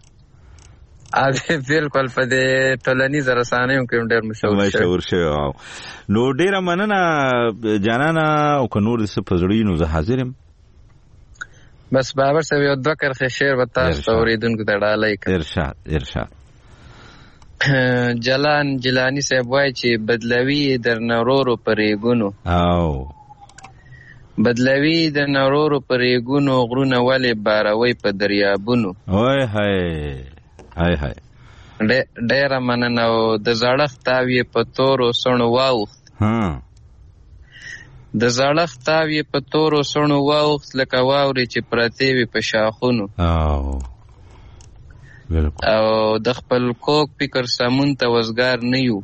بالکل په دې ټولنیزو رسنیو کې ډېر مشهور شوی. نو ډېره مننه جانانه، او که نور دې څه په زړه وي نو زه حاضر یم. بس بابر صاحب یو دوه کرښې شعر به تاسو ته اورېدونکو ته ډالۍ کړم. ارشاد. جلان جلانی صاحب وایي چې بدلوي درنه ورورو په ریګونو، بدلوي درنه ورورو په ریګونو، غرونه ولې باروي په دریابونو. وای هی هاي هاي ډېره مننه. او د زړښت تاو یې په تورو سڼو واوښت، د زړښت تاو یې په تورو سڼو واوښت، لکه واورې چې پرتې وي په شاخونو. او د خپل کوک فکر سمون ته وزګار نه یو،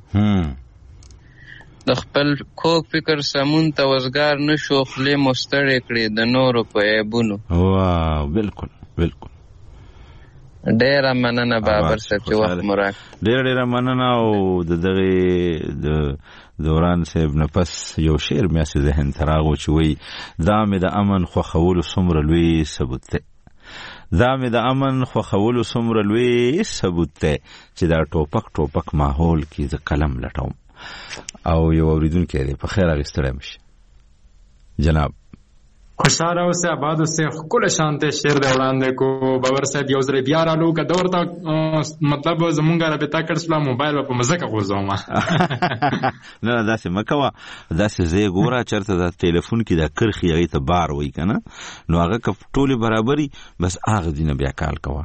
د خپل کوک فکر سمون ته وزګار نه شو، خولې مو ستړې کړې د نورو په عیبونو. بالکل بالکل. ډیره مننه بابر صاحب چې وخت مو راکړ. ډیره مننه. او د دغه د دوران صاحب نه پس یو شعر مې اسې ذهن ته راغو چې وایي دا مې د امن خوښولو څومره لوی ثبوت دی، دا مې د امن خوښولو څومره لوی ثبوت دی چې دا ټوپک ماحول کې زه قلم لټوم. او یو اوریدونکی دی، په خیر اخیستلی مشي جناب. خوشحاله اوسه، آباد اوسه، ښکلی شانتی شعر دی وړاندې کو بابر صاحب. یو ځل بیا رالو که ده ورته مطلب زمونږ رابطه کړ شوله، موبایل به په مځکه غورځوم. نه داسې مه کوه، داسې ځای ګوره چېرته د ټلیفون کې دا کرښې هغې ته بار وایي که نه، نو هغه که ټولې برابري بس هغه ځینه بیا کال کوه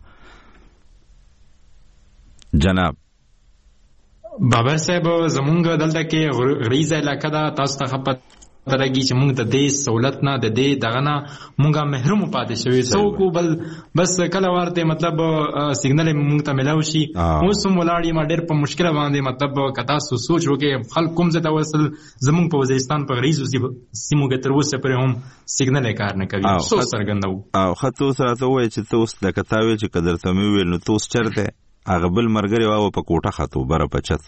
جناب. بابر صاحب زمونږ دلته کې غریزه علاقه ده، تاسو ته ښه ترګي چې موږ د دې سہولت نه د دې دغه نه موږ محروم پاتې شوی څوک بل بس کله ورته مطلب سیګنل موږ ته ملاوي شي. اوس هم ولاړی ما ډېر په مشکل باندې مطلب کتا سوچ وکي خلک کوم ځای ته وصل زمونږ په وزیرستان په غریزو سیمو کې تر اوسه پرې هم سیګنل کار نه کوي. سو سرګندو او خاطر سره ته وای چې ته اوس د کتاوي چې قدر ته مې ویل نو ته اوس چرته هغه بل مرګري واو په کوټه خاطو بره پچت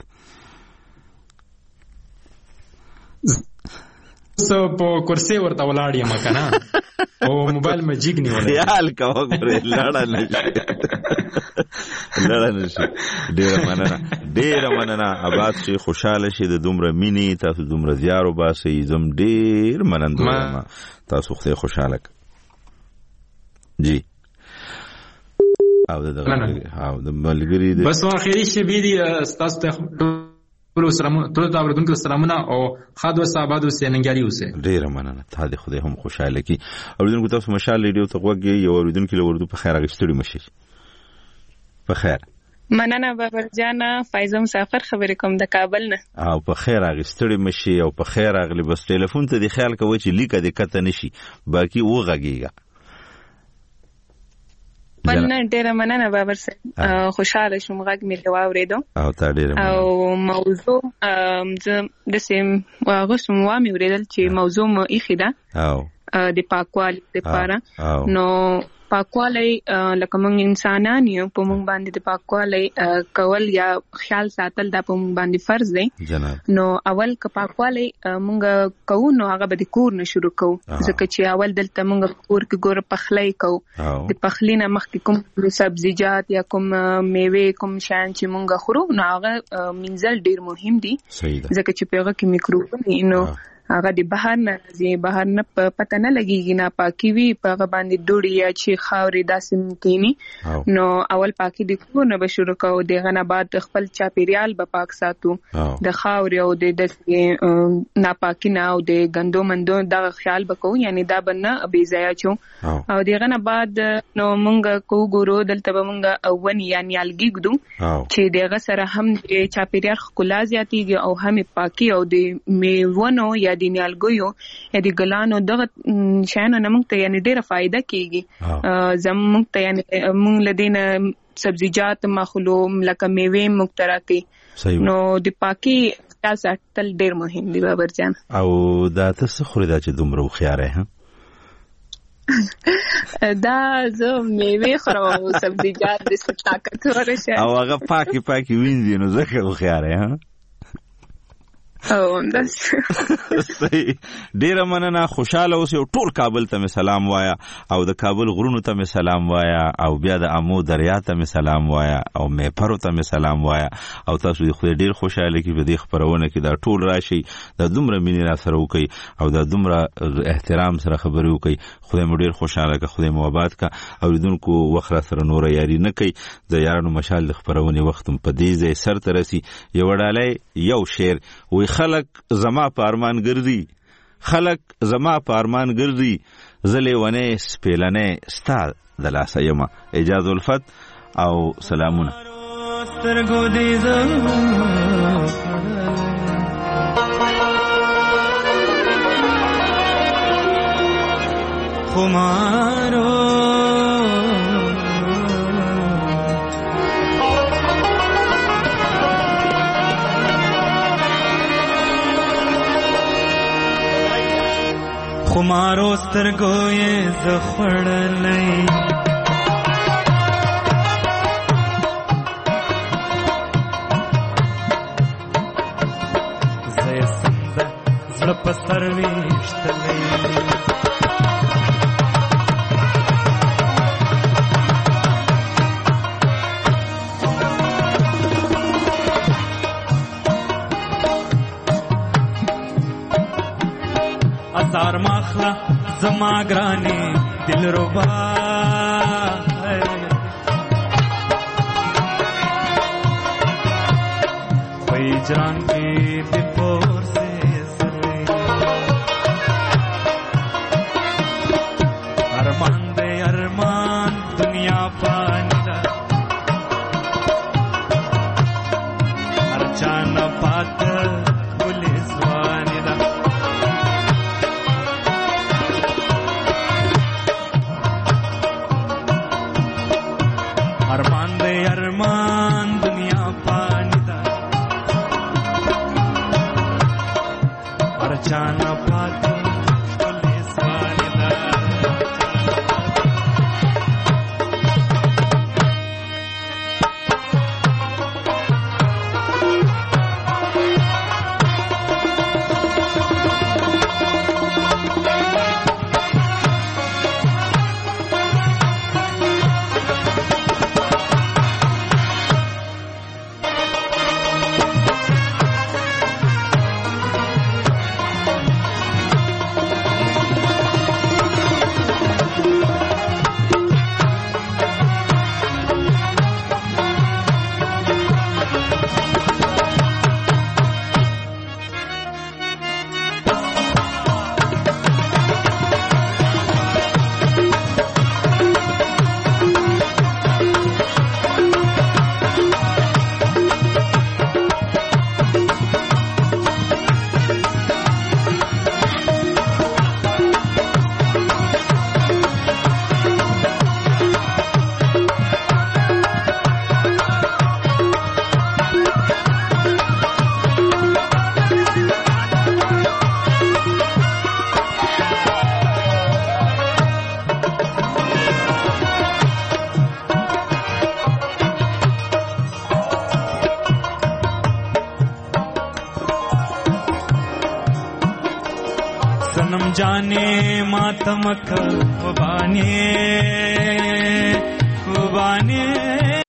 سو په کرسي ورته ولاړ یم کنه او موبایل مې جګ نیولې خیال کوه ګورې لړا نشي. ډېر مننه آباد شي، خوشاله شي، د دومره مینې تاسو دومره زیارو باسي، زم ډېر منندوی یم تاسو خدای خوشاله جی. او د ملګری بس اخري شي بيدي تاسو ته ټول ته اوریدونکو سلامونه او خادو صاحب اوسه ننګاری اوسه. ډیر مننه، ته د خدای هم خوشاله کی. اوریدونکو تاسو مشال ریډیو ته وګورئ، یو اوریدونکو له وردو په خیر غشتړي مشي په خیر. مننه بابر جان، فایزه مسافر خبرې کوم د کابل نه. او په خیر غشتړي مشي او په خیر اغلی. بس ټلیفون ته دی خیال کوي چې لیکه د کته نشي باقي و غږیږي. بلنه ډیره مننه بابر صاحب خوشاله شوم غږ مې واورېدو او تا ډیره مننه او موضوع د سیم غوښتم وامي ورېدل چې موضوع مو ایخي ده او د پاکوالي لپاره نو پاکوالی لکه موږ انسانان یو په موږ باندې د پاکوالی کول یا خیال ساتل دا په موږ باندې فرض دی نو اول که پاکوالی موږ کوو نو هغه به د کور نه شروع کوو ځکه چې اول دلته موږ کور کې ګوره پخلی کوو د پخلی نه مخکې کوم سبزیجات یا کوم میوې کوم شیان چې موږ خورو نو هغه مینځل ډیر مهم دي ځکه چې په هغه کې میکروبونه نو هغه د بهر نه پته نه لګيږي نه پاکي وي په هغه باندې دوړي یا چې خاورې داسې کینی نو اول پاکي د کور نه به شروع کوو دغه نه بعد خپل چاپیریال به پاک ساتو د خاورې او د ناپاکي نه او د غندو مندو دغه خیال وکړو یعنی دا بنه بي ځای چو او دغه نه بعد نو مونږ کو ګورو دلته به مونږ اونی یعنی الګي ګدو چې دغه سره هم د چاپیریال خلا زیاتیږي او هم پاکي او د میوونو یا د نیالګیو یا د ګلانو دغه شیانو نه موږ ته یعنی ډیره فائدہ کیږي زموږ ته یعنی موږ لدینه سبزیجات مخلو لکه میوې موږ تراکي نو د پاکي خیال ساتل ډیر مهم دی بابر جان او دا تاسو خوري دا چې دومره خياره دا زه میوې خورم او سبزیجات د طاقت ورشه او هغه پاکي وینځي نو زکه خياره او داس ډیر مننه خوشاله اوسې ټول کابل ته سلام وایا او د کابل غرونو ته سلام وایا او بیا د امو دریا ته سلام وایا او مې پرو ته سلام وایا او تاسو خو ډیر خوشاله کی په دې خبرونه کې دا ټول راشي د دومره مینې را سره وکي او د دومره احترام سره خبرې وکي خدای مو ډیر خوشاله کا خدای مو آباد کا او دونکو وخره سره نور یاري نه کوي د یارانو مشال د خبرونه وختم په دې ځای سر ترسي یو ډالای یو شعر وي خلق زما پارمان ګرځي زلې ونه سپیلنه ستا د لاسه یما اجازه الفت او سلامونه سترګو دې خمارو خمارو سترګو یې زخړلې زې سنده زړه په سر ویشتلې ازار ماخلا زما گرانی دل ربا پیجران کی بپور سے سرے ارمان دے ارمان دنیا پانی دا ارچان پات پولیس وانی دا ارمان دنیا پانی دا اور جانا پاتی پولیس والی دا जाने मातमक उबाने